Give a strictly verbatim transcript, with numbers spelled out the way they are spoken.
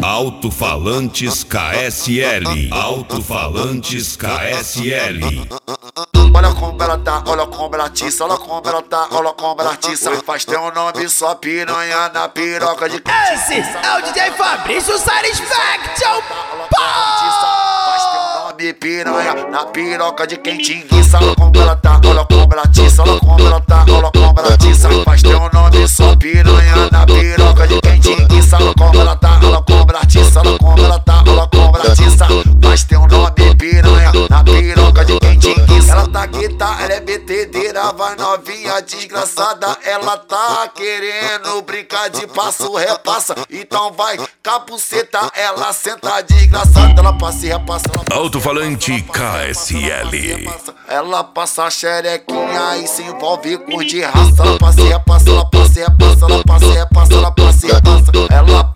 Alto-falantes K S L. Alto-falantes K S L. Olha como ela tá, olha como ela atiça, olha como ela tá, olha como ela atiça. Faz teu nome só piranha na piroca de esse é o D J Fabrício Satisfaction. Faz teu nome piranha na piroca de quem te enguiça. Olha como ela tá, olha como ela atiça, olha como ela tá, olha como ela atiça. Faz teu nome só piranha na piroca de quem te enguiça. Olha como ela tá, olha como ela atiça, olha como ela tá, olha como ela atiça. Faz teu nome piranha na piroca de quem te enguiça. Ela tá guita, ela é betedeira, vai novinha desgraçada. Ela tá querendo brincar de passo, repassa. Então vai, capuceta, ela senta desgraçada. Ela passa e repassa, ela passa. Alto-falante K S L. Ela passa a xerequinha e se envolve com de raça. Ela passa e repassa, ela passa e repassa, ela passa e repassa, ela passa e repassa. Ela